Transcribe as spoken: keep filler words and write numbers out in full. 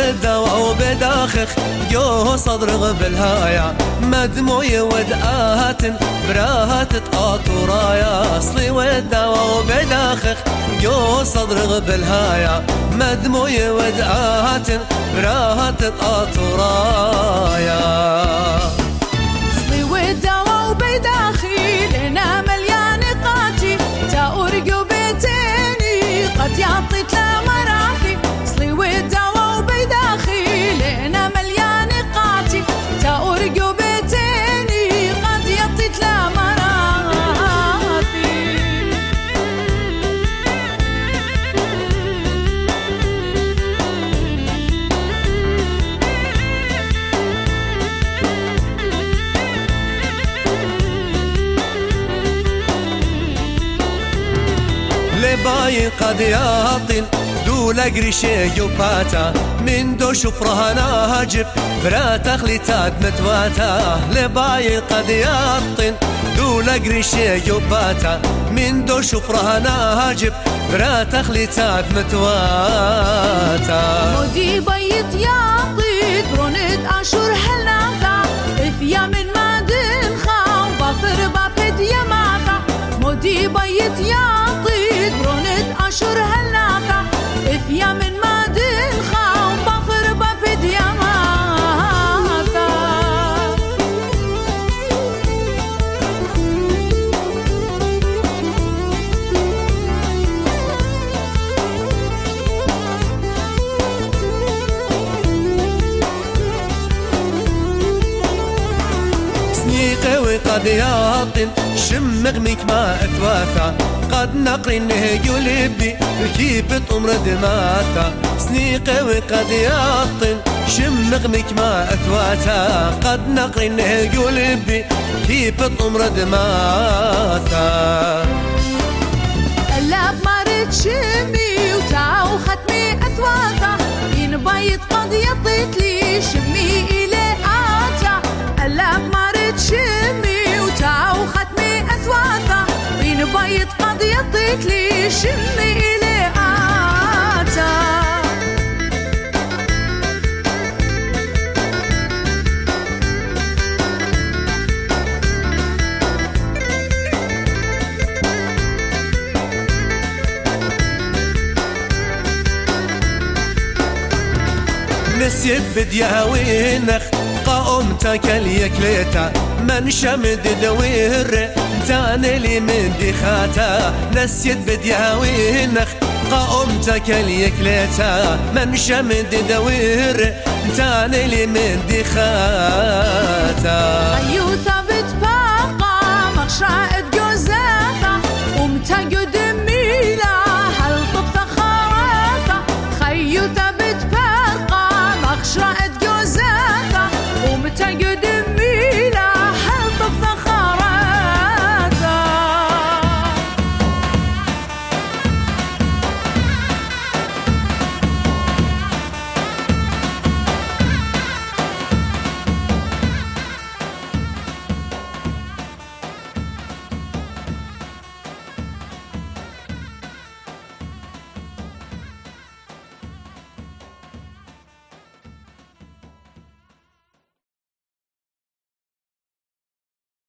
والدواء بداخخ جو صدر بالهايا مدموي ودآهات براهات تقاطرايا اصلي والدواء بداخخ جو صدر بالهايا مدموي ودآهات براهات تقاطرايا اصلي والدواء بداخلنا مليان قاتي تأرجو بيتيني قد يعطيت لا مراخي اصلي والدواء بداخلنا مليان قاتي تأرجو بيتيني قد يعطيت لا مراخي لباي قد ياطن دولا قريشي يوباتا من دو شفرها ناجب برا تخليتات متواتا لباي قد ياطن دولا قريشي يوباتا من دو شفرها ناجب برا تخليتات متواتا مودي بيت ياطيد برونت اشور هلناثا افيا من مادن خاو باطر بابد يماثا مودي بيت ياطيد برونت اشور هلناثا افيا من مادن خاو باطر بابد يماثا سنيقي قد ياطن شمغ ميك ما اثواثا قد نقري النهج لبي الكيب طمر دماثا سنيقي وقد ياطن شمغ ميك ما اثواثا قد نقري النهج لبي كيب طمر دماثا اللاب مارد شمي وتاو ختمي اثواثا إن بيت قد يطيت لي شمي إلي آتا اللاب مارد شمي وتاو ختمي اثواثا إن بيت قد يطيت لي شمي إلي آتا نسيت بديها وينخ قاومتك اليكليتا من شمد دوير تاني لي من دخاتا نسيت بديها وينخ قاومتك اليكليتا من شمد دوير تاني لي من دخاتا أيو ثابت باقا مغشاء جوزاثا ومتاجو